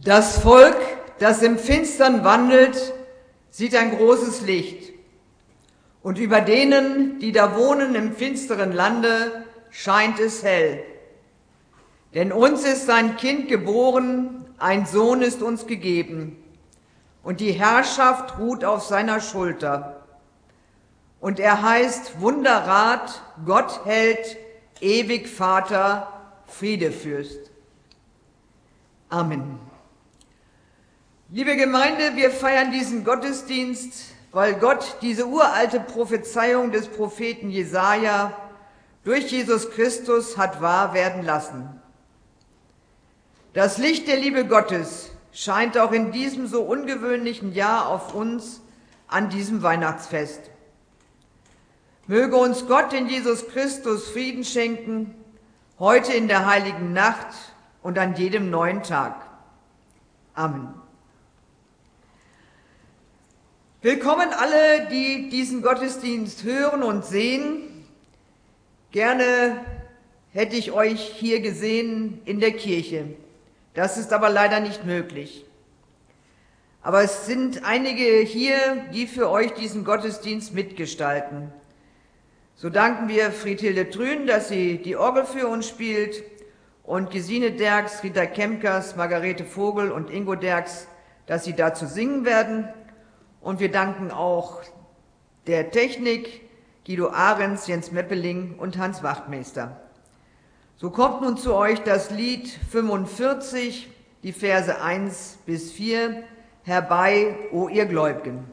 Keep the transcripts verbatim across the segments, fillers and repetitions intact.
Das Volk, das im Finstern wandelt, sieht ein großes Licht. Und über denen, die da wohnen im finsteren Lande, scheint es hell. Denn uns ist ein Kind geboren, ein Sohn ist uns gegeben. Und die Herrschaft ruht auf seiner Schulter. Und er heißt Wunderrat, Gottheld, ewig Vater, Friedefürst. Amen. Liebe Gemeinde, wir feiern diesen Gottesdienst, weil Gott diese uralte Prophezeiung des Propheten Jesaja durch Jesus Christus hat wahr werden lassen. Das Licht der Liebe Gottes scheint auch in diesem so ungewöhnlichen Jahr auf uns an diesem Weihnachtsfest. Möge uns Gott in Jesus Christus Frieden schenken, heute in der heiligen Nacht und an jedem neuen Tag. Amen. Willkommen alle, die diesen Gottesdienst hören und sehen. Gerne hätte ich euch hier gesehen in der Kirche. Das ist aber leider nicht möglich. Aber es sind einige hier, die für euch diesen Gottesdienst mitgestalten. So danken wir Friedhilde Trün, dass sie die Orgel für uns spielt, und Gesine Derks, Rita Kemkers, Margarete Vogel und Ingo Derks, dass sie dazu singen werden. Und wir danken auch der Technik, Guido Ahrens, Jens Meppeling und Hans Wachtmeister. So kommt nun zu euch das Lied fünfundvierzig, die Verse eins bis vier, Herbei, o ihr Gläubigen.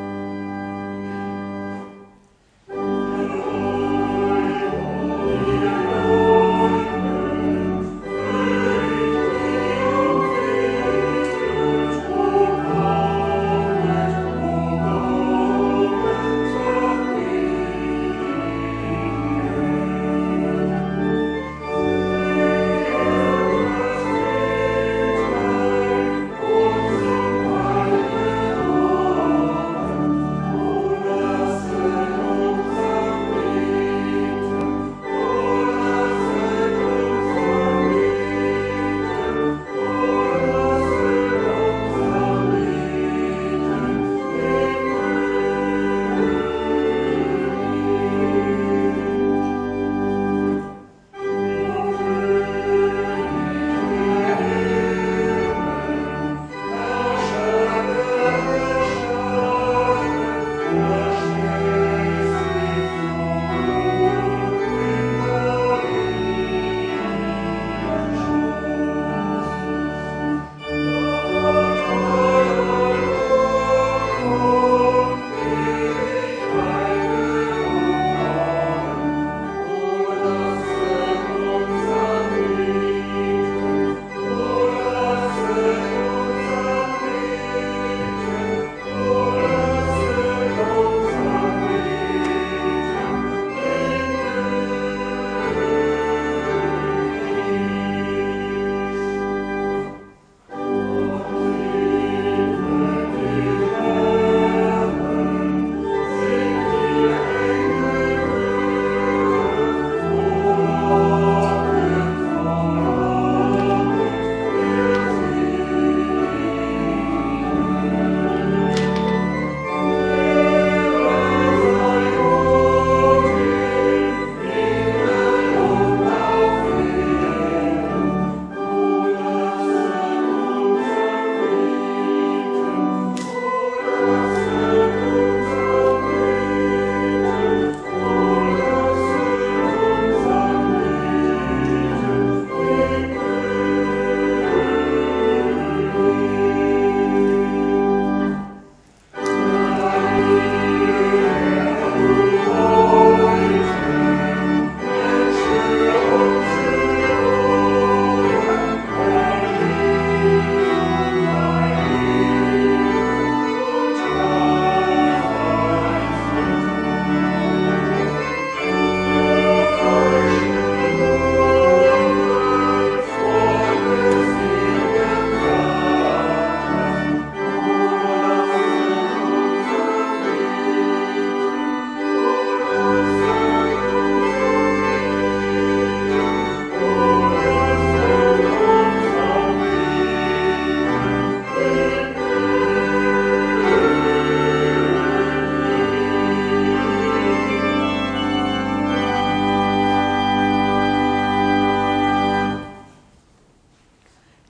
Amen.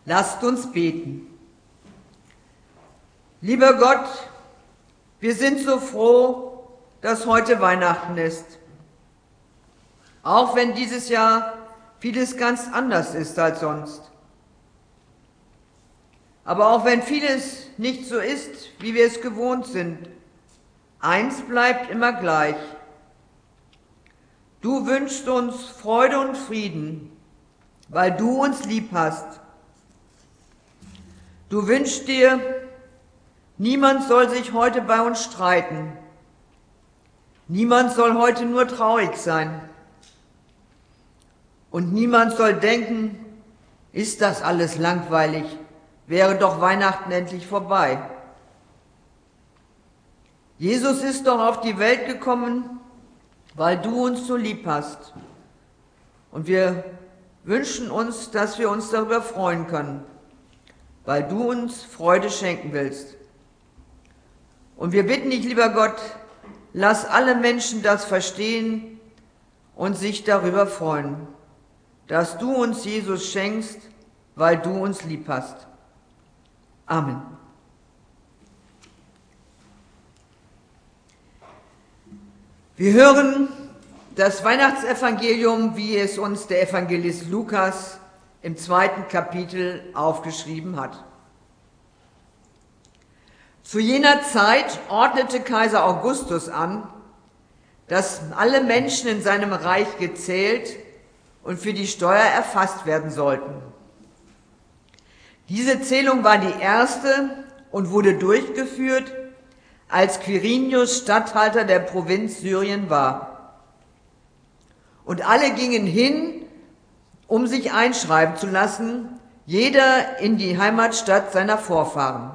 Lasst uns beten. Lieber Gott, wir sind so froh, dass heute Weihnachten ist. Auch wenn dieses Jahr vieles ganz anders ist als sonst. Aber auch wenn vieles nicht so ist, wie wir es gewohnt sind, eins bleibt immer gleich. Du wünschst uns Freude und Frieden, weil du uns lieb hast. Du wünschst dir, niemand soll sich heute bei uns streiten. Niemand soll heute nur traurig sein. Und niemand soll denken, ist das alles langweilig, wäre doch Weihnachten endlich vorbei. Jesus ist doch auf die Welt gekommen, weil du uns so lieb hast. Und wir wünschen uns, dass wir uns darüber freuen können, weil du uns Freude schenken willst. Und wir bitten dich, lieber Gott, lass alle Menschen das verstehen und sich darüber freuen, dass du uns Jesus schenkst, weil du uns lieb hast. Amen. Wir hören das Weihnachtsevangelium, wie es uns der Evangelist Lukas im zweiten Kapitel aufgeschrieben hat. Zu jener Zeit ordnete Kaiser Augustus an, dass alle Menschen in seinem Reich gezählt und für die Steuer erfasst werden sollten. Diese Zählung war die erste und wurde durchgeführt, als Quirinius Statthalter der Provinz Syrien war. Und alle gingen hin, um sich einschreiben zu lassen, jeder in die Heimatstadt seiner Vorfahren.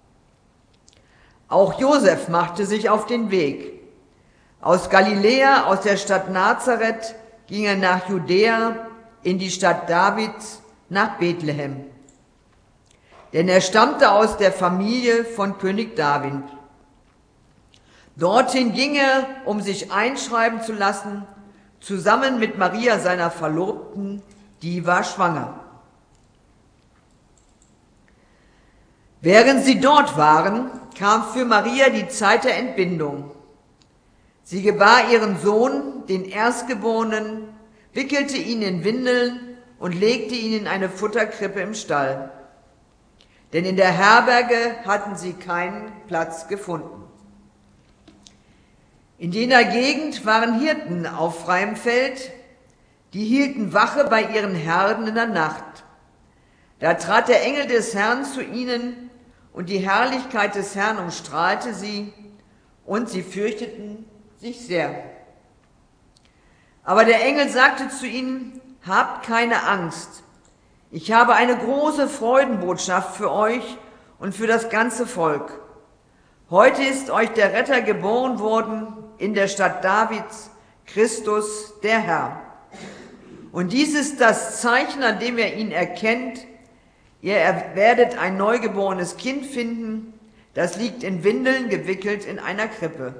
Auch Josef machte sich auf den Weg. Aus Galiläa, aus der Stadt Nazareth, ging er nach Judäa, in die Stadt Davids, nach Bethlehem. Denn er stammte aus der Familie von König David. Dorthin ging er, um sich einschreiben zu lassen, zusammen mit Maria, seiner Verlobten, die war schwanger. Während sie dort waren, kam für Maria die Zeit der Entbindung. Sie gebar ihren Sohn, den Erstgeborenen, wickelte ihn in Windeln und legte ihn in eine Futterkrippe im Stall. Denn in der Herberge hatten sie keinen Platz gefunden. In jener Gegend waren Hirten auf freiem Feld, die hielten Wache bei ihren Herden in der Nacht. Da trat der Engel des Herrn zu ihnen, und die Herrlichkeit des Herrn umstrahlte sie, und sie fürchteten sich sehr. Aber der Engel sagte zu ihnen, habt keine Angst, ich habe eine große Freudenbotschaft für euch und für das ganze Volk. Heute ist euch der Retter geboren worden in der Stadt Davids, Christus, der Herr. Und dies ist das Zeichen, an dem ihr ihn erkennt. Ihr werdet ein neugeborenes Kind finden, das liegt in Windeln gewickelt in einer Krippe.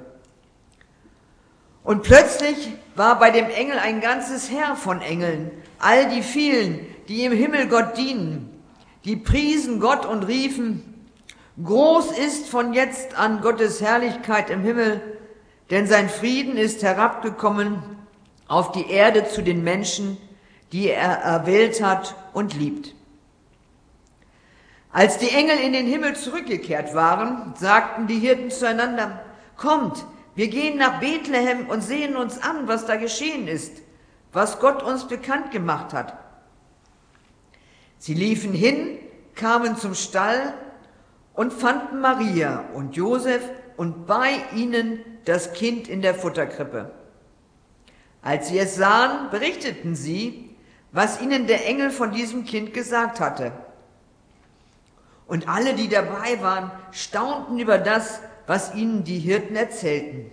Und plötzlich war bei dem Engel ein ganzes Heer von Engeln, all die vielen, die im Himmel Gott dienen, die priesen Gott und riefen, groß ist von jetzt an Gottes Herrlichkeit im Himmel, denn sein Frieden ist herabgekommen auf die Erde zu den Menschen, die er erwählt hat und liebt. Als die Engel in den Himmel zurückgekehrt waren, sagten die Hirten zueinander, kommt, wir gehen nach Bethlehem und sehen uns an, was da geschehen ist, was Gott uns bekannt gemacht hat. Sie liefen hin, kamen zum Stall und fanden Maria und Josef und bei ihnen das Kind in der Futterkrippe. Als sie es sahen, berichteten sie, was ihnen der Engel von diesem Kind gesagt hatte. Und alle, die dabei waren, staunten über das, was ihnen die Hirten erzählten.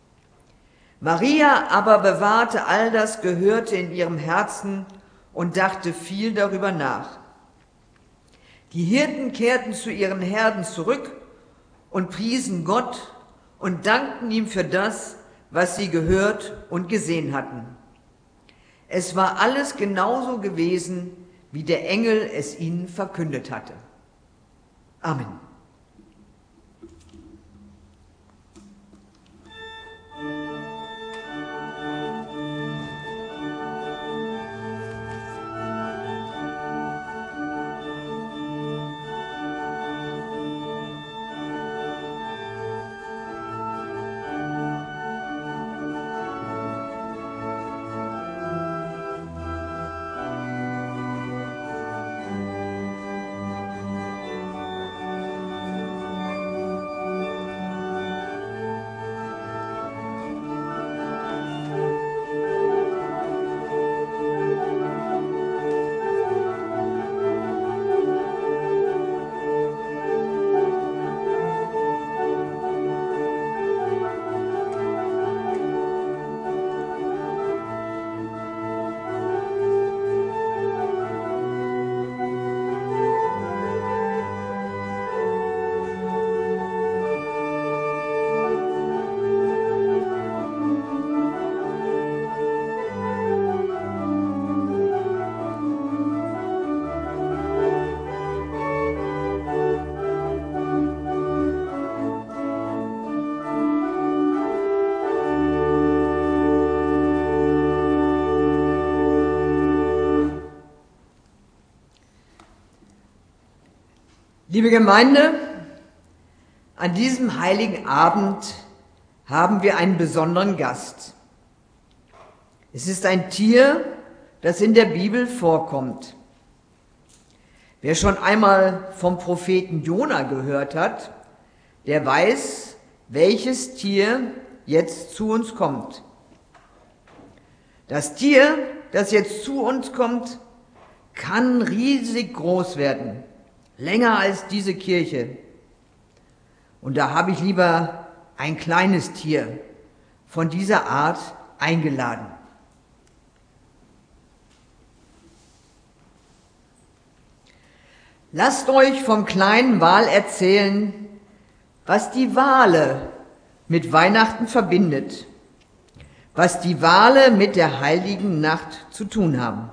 Maria aber bewahrte all das Gehörte in ihrem Herzen und dachte viel darüber nach. Die Hirten kehrten zu ihren Herden zurück und priesen Gott und dankten ihm für das, was sie gehört und gesehen hatten. Es war alles genauso gewesen, wie der Engel es ihnen verkündet hatte. Amen. Liebe Gemeinde, an diesem heiligen Abend haben wir einen besonderen Gast. Es ist ein Tier, das in der Bibel vorkommt. Wer schon einmal vom Propheten Jona gehört hat, der weiß, welches Tier jetzt zu uns kommt. Das Tier, das jetzt zu uns kommt, kann riesig groß werden. Länger als diese Kirche. Und da habe ich lieber ein kleines Tier von dieser Art eingeladen. Lasst euch vom kleinen Wal erzählen, was die Wale mit Weihnachten verbindet, was die Wale mit der heiligen Nacht zu tun haben.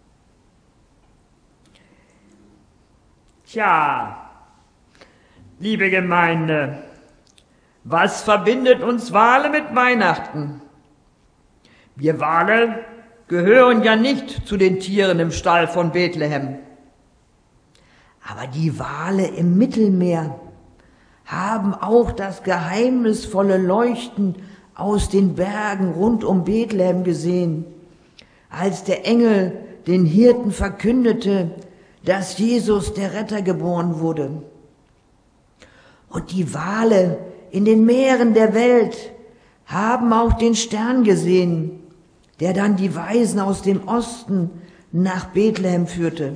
Tja, liebe Gemeinde, was verbindet uns Wale mit Weihnachten? Wir Wale gehören ja nicht zu den Tieren im Stall von Bethlehem. Aber die Wale im Mittelmeer haben auch das geheimnisvolle Leuchten aus den Bergen rund um Bethlehem gesehen, als der Engel den Hirten verkündete, dass Jesus der Retter geboren wurde. Und die Wale in den Meeren der Welt haben auch den Stern gesehen, der dann die Weisen aus dem Osten nach Bethlehem führte.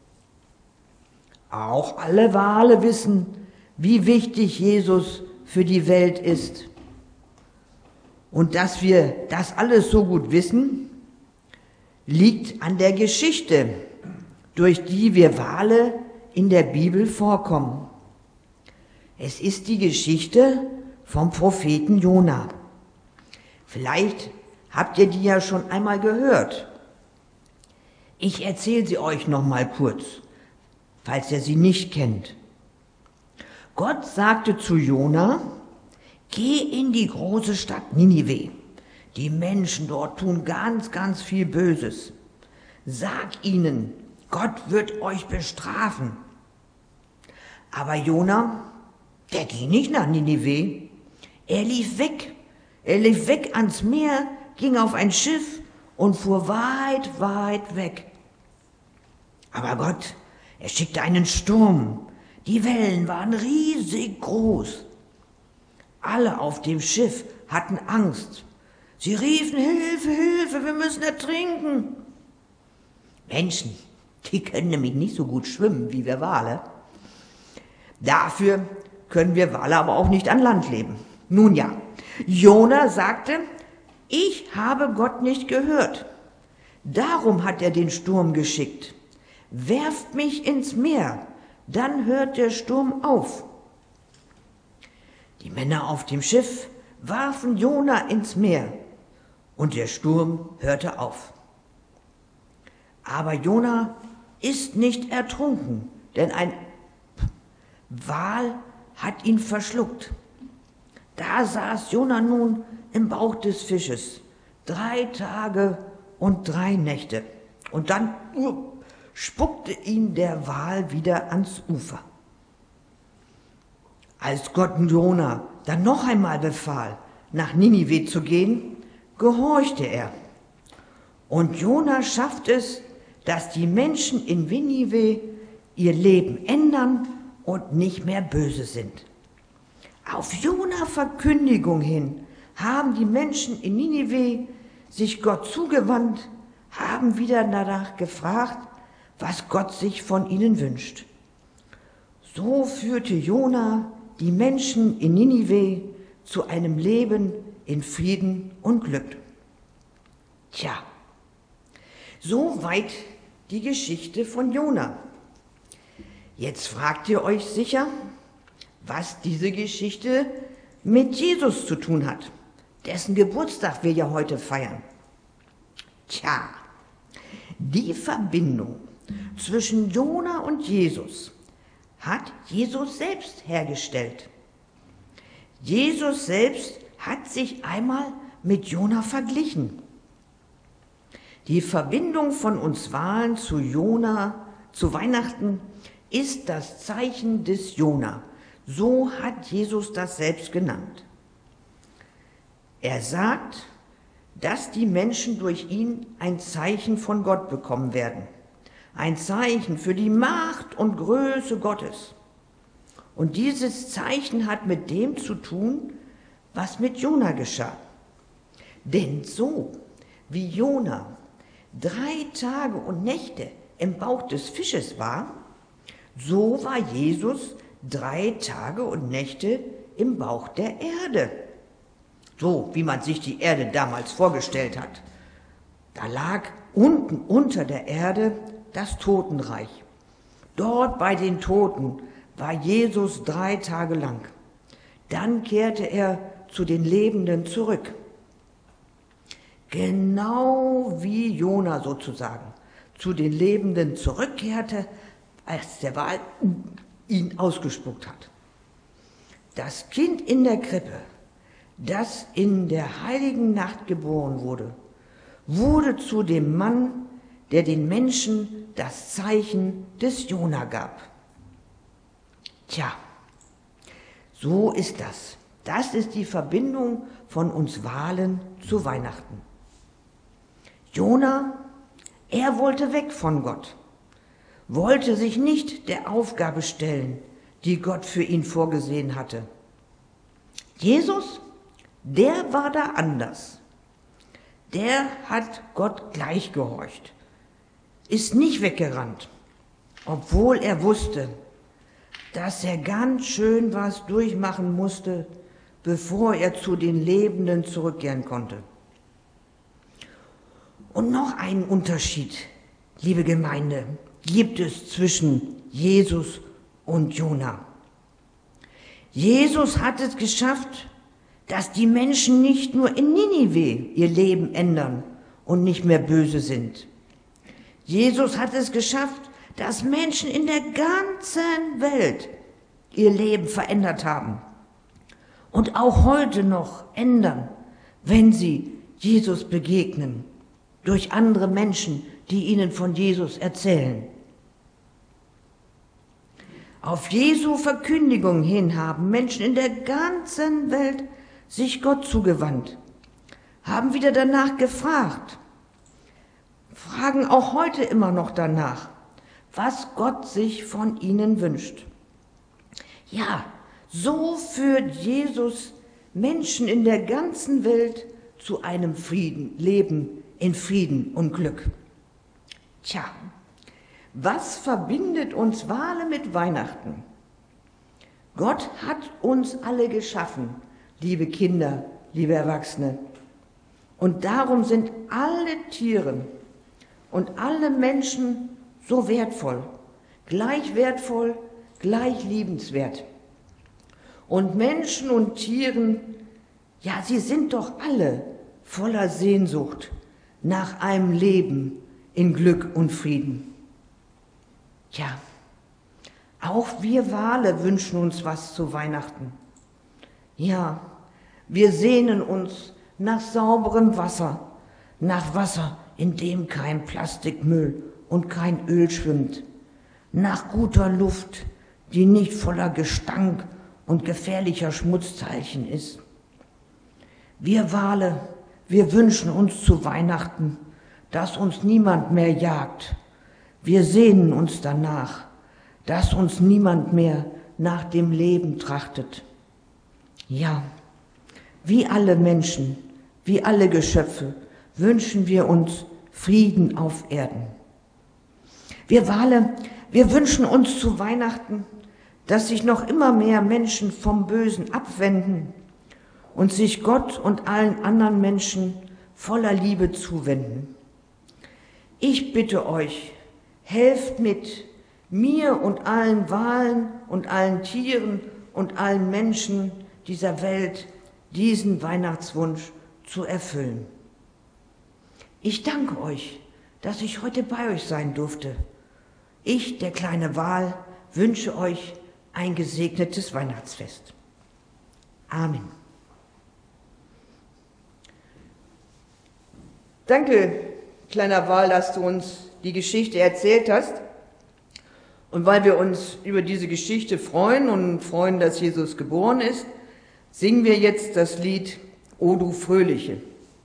Auch alle Wale wissen, wie wichtig Jesus für die Welt ist. Und dass wir das alles so gut wissen, liegt an der Geschichte, durch die wir Wale in der Bibel vorkommen. Es ist die Geschichte vom Propheten Jona. Vielleicht habt ihr die ja schon einmal gehört. Ich erzähle sie euch noch mal kurz, falls ihr sie nicht kennt. Gott sagte zu Jona: Geh in die große Stadt Ninive. Die Menschen dort tun ganz, ganz viel Böses. Sag ihnen, Gott wird euch bestrafen. Aber Jona, der ging nicht nach Ninive. Er lief weg. Er lief weg ans Meer, ging auf ein Schiff und fuhr weit, weit weg. Aber Gott, er schickte einen Sturm. Die Wellen waren riesig groß. Alle auf dem Schiff hatten Angst. Sie riefen: Hilfe, Hilfe, wir müssen ertrinken. Menschen, die können nämlich nicht so gut schwimmen wie wir Wale. Dafür können wir Wale aber auch nicht an Land leben. Nun ja, Jona sagte: Ich habe Gott nicht gehört. Darum hat er den Sturm geschickt. Werft mich ins Meer, dann hört der Sturm auf. Die Männer auf dem Schiff warfen Jona ins Meer und der Sturm hörte auf. Aber Jona ist nicht ertrunken, denn ein Wal hat ihn verschluckt. Da saß Jona nun im Bauch des Fisches, drei Tage und drei Nächte. Und dann uh, spuckte ihn der Wal wieder ans Ufer. Als Gott Jona dann noch einmal befahl, nach Ninive zu gehen, gehorchte er. Und Jona schafft es, dass die Menschen in Ninive ihr Leben ändern und nicht mehr böse sind. Auf Jona Verkündigung hin haben die Menschen in Ninive sich Gott zugewandt, haben wieder danach gefragt, was Gott sich von ihnen wünscht. So führte Jona die Menschen in Ninive zu einem Leben in Frieden und Glück. Tja, soweit die Geschichte von Jona. Jetzt fragt ihr euch sicher, was diese Geschichte mit Jesus zu tun hat, dessen Geburtstag wir ja heute feiern. Tja, die Verbindung zwischen Jona und Jesus hat Jesus selbst hergestellt. Jesus selbst hat sich einmal mit Jona verglichen. Die Verbindung von uns Walen zu Jona, zu Weihnachten, ist das Zeichen des Jona. So hat Jesus das selbst genannt. Er sagt, dass die Menschen durch ihn ein Zeichen von Gott bekommen werden. Ein Zeichen für die Macht und Größe Gottes. Und dieses Zeichen hat mit dem zu tun, was mit Jona geschah. Denn so wie Jona drei Tage und Nächte im Bauch des Fisches war, so war Jesus drei Tage und Nächte im Bauch der Erde. So wie man sich die Erde damals vorgestellt hat. Da lag unten unter der Erde das Totenreich. Dort bei den Toten war Jesus drei Tage lang. Dann kehrte er zu den Lebenden zurück. Genau wie Jona sozusagen zu den Lebenden zurückkehrte, als der Wal ihn ausgespuckt hat. Das Kind in der Krippe, das in der heiligen Nacht geboren wurde, wurde zu dem Mann, der den Menschen das Zeichen des Jona gab. Tja, so ist das. Das ist die Verbindung von uns Walen zu Weihnachten. Jona, er wollte weg von Gott, wollte sich nicht der Aufgabe stellen, die Gott für ihn vorgesehen hatte. Jesus, der war da anders. Der hat Gott gleich gehorcht, ist nicht weggerannt, obwohl er wusste, dass er ganz schön was durchmachen musste, bevor er zu den Lebenden zurückkehren konnte. Und noch einen Unterschied, liebe Gemeinde, gibt es zwischen Jesus und Jona. Jesus hat es geschafft, dass die Menschen nicht nur in Ninive ihr Leben ändern und nicht mehr böse sind. Jesus hat es geschafft, dass Menschen in der ganzen Welt ihr Leben verändert haben und auch heute noch ändern, wenn sie Jesus begegnen, durch andere Menschen, die ihnen von Jesus erzählen. Auf Jesu Verkündigung hin haben Menschen in der ganzen Welt sich Gott zugewandt, haben wieder danach gefragt, fragen auch heute immer noch danach, was Gott sich von ihnen wünscht. Ja, so führt Jesus Menschen in der ganzen Welt zu einem Frieden, Leben in Frieden und Glück. Tja, was verbindet uns Wale mit Weihnachten? Gott hat uns alle geschaffen, liebe Kinder, liebe Erwachsene. Und darum sind alle Tiere und alle Menschen so wertvoll, gleich wertvoll, gleich liebenswert. Und Menschen und Tieren, ja, sie sind doch alle voller Sehnsucht nach einem Leben in Glück und Frieden. Ja, auch wir Wale wünschen uns was zu Weihnachten. Ja, wir sehnen uns nach sauberem Wasser, nach Wasser, in dem kein Plastikmüll und kein Öl schwimmt, nach guter Luft, die nicht voller Gestank und gefährlicher Schmutzteilchen ist. Wir Wale, wir wünschen uns zu Weihnachten, dass uns niemand mehr jagt. Wir sehnen uns danach, dass uns niemand mehr nach dem Leben trachtet. Ja, wie alle Menschen, wie alle Geschöpfe, wünschen wir uns Frieden auf Erden. Wir Wale, wir wünschen uns zu Weihnachten, dass sich noch immer mehr Menschen vom Bösen abwenden und sich Gott und allen anderen Menschen voller Liebe zuwenden. Ich bitte euch, helft mit, mir und allen Walen und allen Tieren und allen Menschen dieser Welt diesen Weihnachtswunsch zu erfüllen. Ich danke euch, dass ich heute bei euch sein durfte. Ich, der kleine Wal, wünsche euch ein gesegnetes Weihnachtsfest. Amen. Danke, kleiner Wal, dass du uns die Geschichte erzählt hast. Und weil wir uns über diese Geschichte freuen und freuen, dass Jesus geboren ist, singen wir jetzt das Lied O du Fröhliche.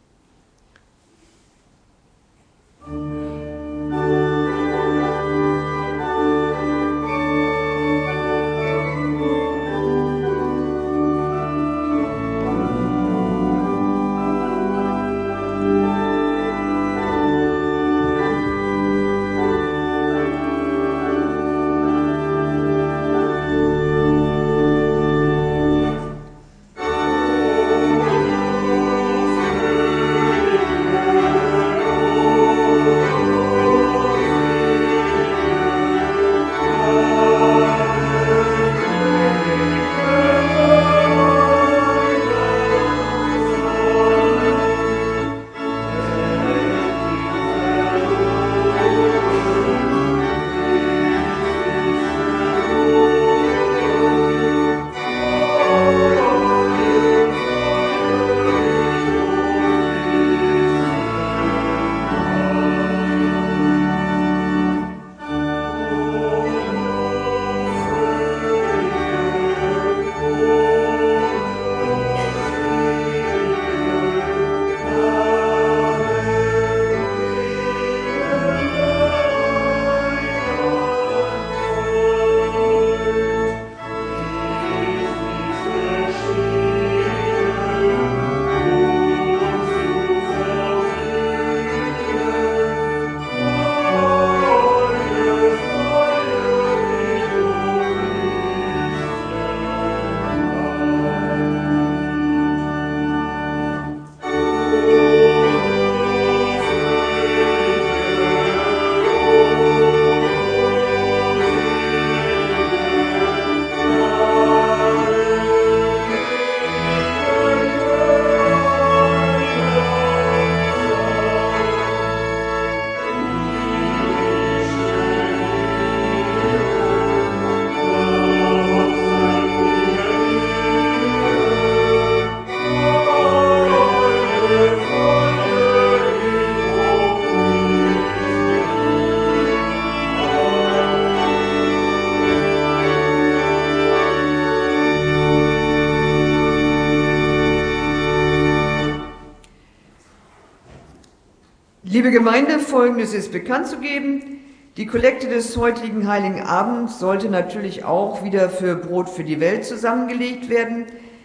Liebe Gemeinde, Folgendes ist bekannt zu geben. Die Kollekte des heutigen Heiligen Abends sollte natürlich auch wieder für Brot für die Welt zusammengelegt werden.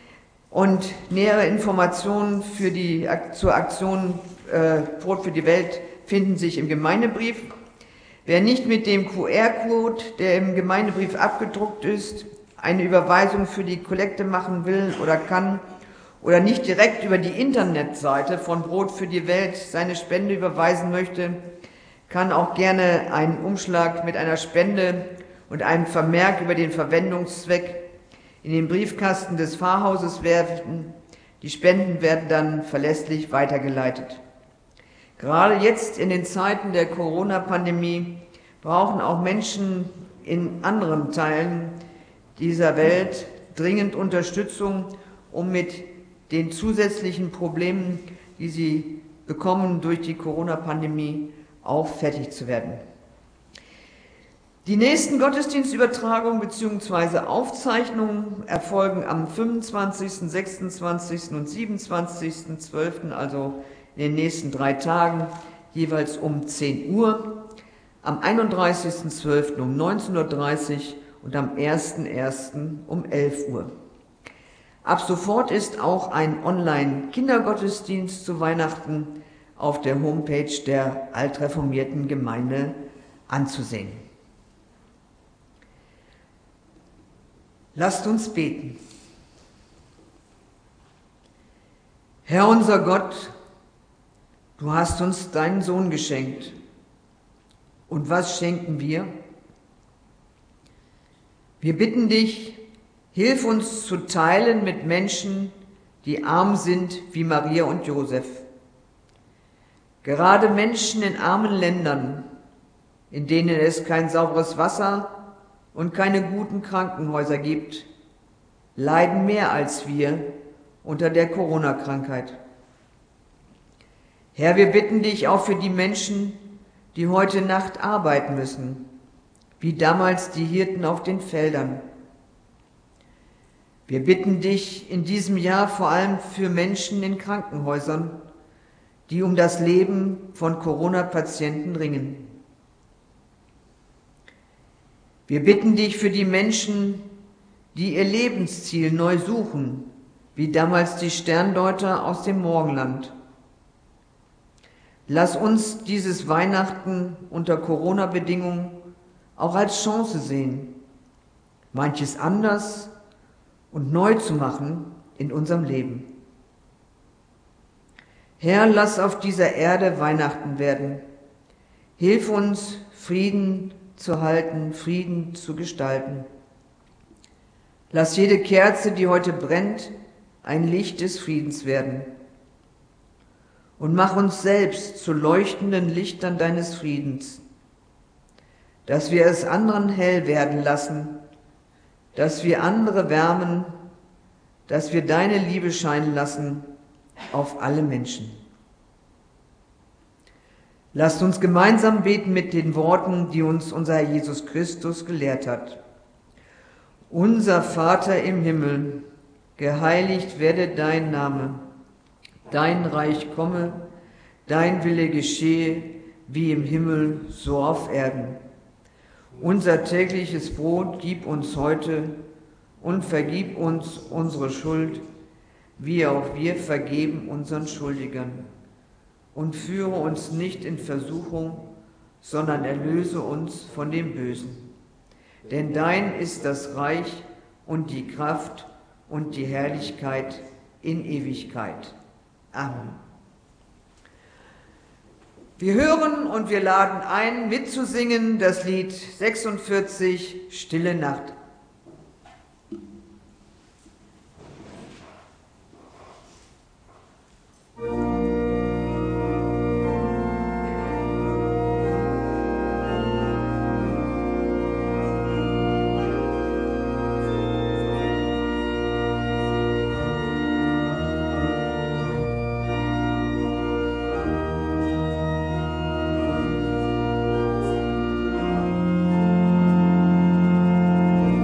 Und nähere Informationen für die, zur Aktion äh, Brot für die Welt finden sich im Gemeindebrief. Wer nicht mit dem Q R-Code, der im Gemeindebrief abgedruckt ist, eine Überweisung für die Kollekte machen will oder kann, oder nicht direkt über die Internetseite von Brot für die Welt seine Spende überweisen möchte, kann auch gerne einen Umschlag mit einer Spende und einem Vermerk über den Verwendungszweck in den Briefkasten des Pfarrhauses werfen. Die Spenden werden dann verlässlich weitergeleitet. Gerade jetzt in den Zeiten der Corona-Pandemie brauchen auch Menschen in anderen Teilen dieser Welt dringend Unterstützung, um mit den zusätzlichen Problemen, die sie bekommen durch die Corona-Pandemie, auch fertig zu werden. Die nächsten Gottesdienstübertragungen bzw. Aufzeichnungen erfolgen am fünfundzwanzigsten, sechsundzwanzigsten und siebenundzwanzigsten zwölften, also in den nächsten drei Tagen, jeweils um zehn Uhr, am einunddreißigsten zwölften um neunzehn Uhr dreißig und am ersten ersten um elf Uhr. Ab sofort ist auch ein Online-Kindergottesdienst zu Weihnachten auf der Homepage der altreformierten Gemeinde anzusehen. Lasst uns beten. Herr unser Gott, du hast uns deinen Sohn geschenkt. Und was schenken wir? Wir bitten dich, hilf uns zu teilen mit Menschen, die arm sind wie Maria und Josef. Gerade Menschen in armen Ländern, in denen es kein sauberes Wasser und keine guten Krankenhäuser gibt, leiden mehr als wir unter der Corona-Krankheit. Herr, wir bitten dich auch für die Menschen, die heute Nacht arbeiten müssen, wie damals die Hirten auf den Feldern. Wir bitten dich in diesem Jahr vor allem für Menschen in Krankenhäusern, die um das Leben von Corona-Patienten ringen. Wir bitten dich für die Menschen, die ihr Lebensziel neu suchen, wie damals die Sterndeuter aus dem Morgenland. Lass uns dieses Weihnachten unter Corona-Bedingungen auch als Chance sehen, manches anders und neu zu machen in unserem Leben. Herr, lass auf dieser Erde Weihnachten werden. Hilf uns, Frieden zu halten, Frieden zu gestalten. Lass jede Kerze, die heute brennt, ein Licht des Friedens werden. Und mach uns selbst zu leuchtenden Lichtern deines Friedens, dass wir es anderen hell werden lassen, dass wir andere wärmen, dass wir deine Liebe scheinen lassen auf alle Menschen. Lasst uns gemeinsam beten mit den Worten, die uns unser Herr Jesus Christus gelehrt hat. Unser Vater im Himmel, geheiligt werde dein Name, dein Reich komme, dein Wille geschehe, wie im Himmel, so auf Erden. Unser tägliches Brot gib uns heute und vergib uns unsere Schuld, wie auch wir vergeben unseren Schuldigern. Und führe uns nicht in Versuchung, sondern erlöse uns von dem Bösen. Denn dein ist das Reich und die Kraft und die Herrlichkeit in Ewigkeit. Amen. Wir hören und wir laden ein, mitzusingen das Lied sechsundvierzig, Stille Nacht. Thank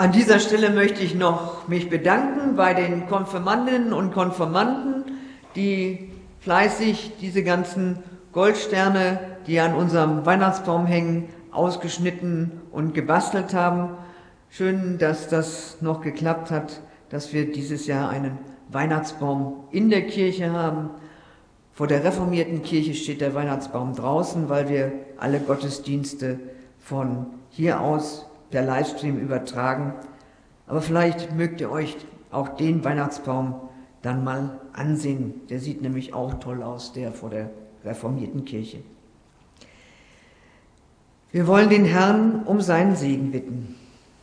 An dieser Stelle möchte ich noch mich bedanken bei den Konfirmandinnen und Konfirmanden, die fleißig diese ganzen Goldsterne, die an unserem Weihnachtsbaum hängen, ausgeschnitten und gebastelt haben. Schön, dass das noch geklappt hat, dass wir dieses Jahr einen Weihnachtsbaum in der Kirche haben. Vor der reformierten Kirche steht der Weihnachtsbaum draußen, weil wir alle Gottesdienste von hier aus per Livestream übertragen. Aber vielleicht mögt ihr euch auch den Weihnachtsbaum dann mal ansehen. Der sieht nämlich auch toll aus, der vor der reformierten Kirche. Wir wollen den Herrn um seinen Segen bitten.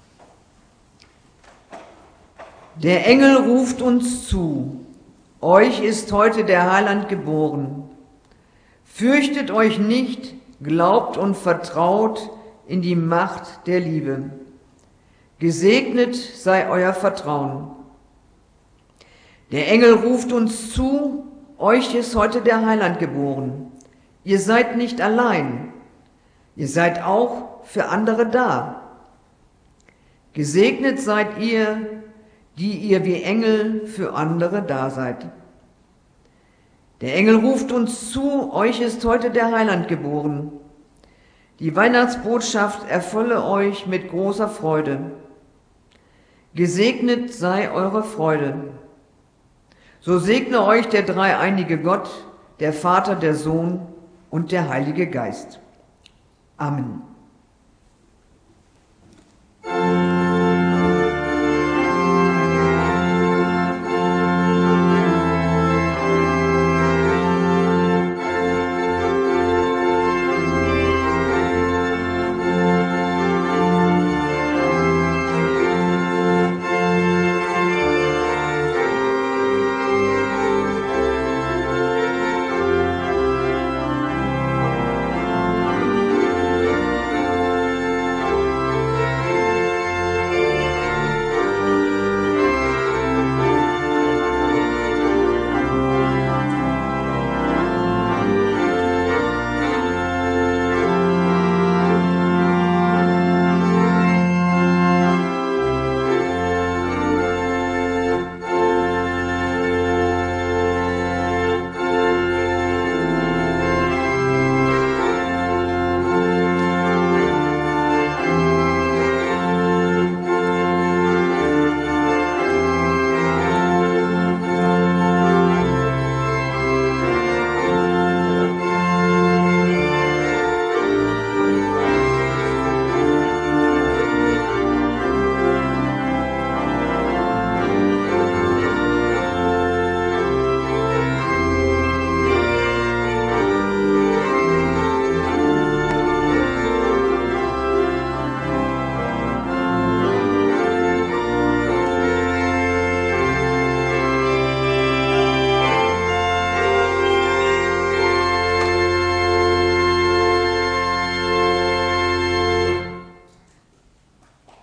Der Engel ruft uns zu, euch ist heute der Heiland geboren. Fürchtet euch nicht, glaubt und vertraut in die Macht der Liebe. Gesegnet sei euer Vertrauen. Der Engel ruft uns zu, euch ist heute der Heiland geboren. Ihr seid nicht allein, ihr seid auch für andere da. Gesegnet seid ihr, die ihr wie Engel für andere da seid. Der Engel ruft uns zu, euch ist heute der Heiland geboren. Die Weihnachtsbotschaft erfülle euch mit großer Freude. Gesegnet sei eure Freude. So segne euch der dreieinige Gott, der Vater, der Sohn und der Heilige Geist. Amen.